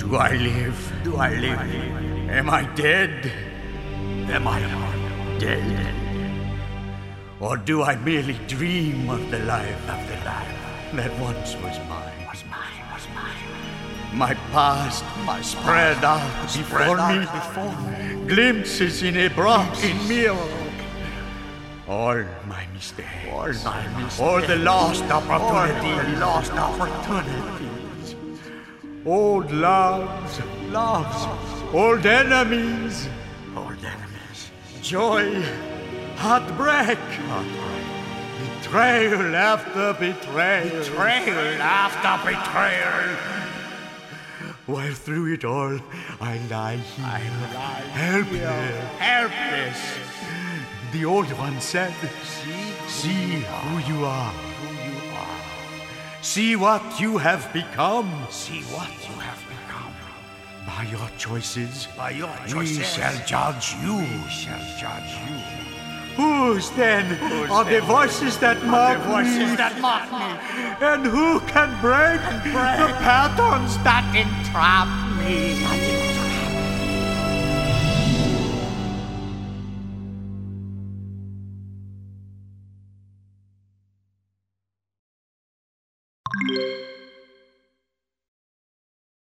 Do I live? Do I live? Am I dead? Am I dead? Or do I merely dream of the life that once was mine? My past spread out before me, glimpses in a broken mirror. All my mistakes, all the lost opportunities, old loves, old enemies, joy, heartbreak, betrayal after betrayal, While through it all, I lie here, helpless. The old one said, see who you are. See what you have become. By your choices, we shall judge you. Whose then are the voices that mock me? And who can break the patterns that entrap me?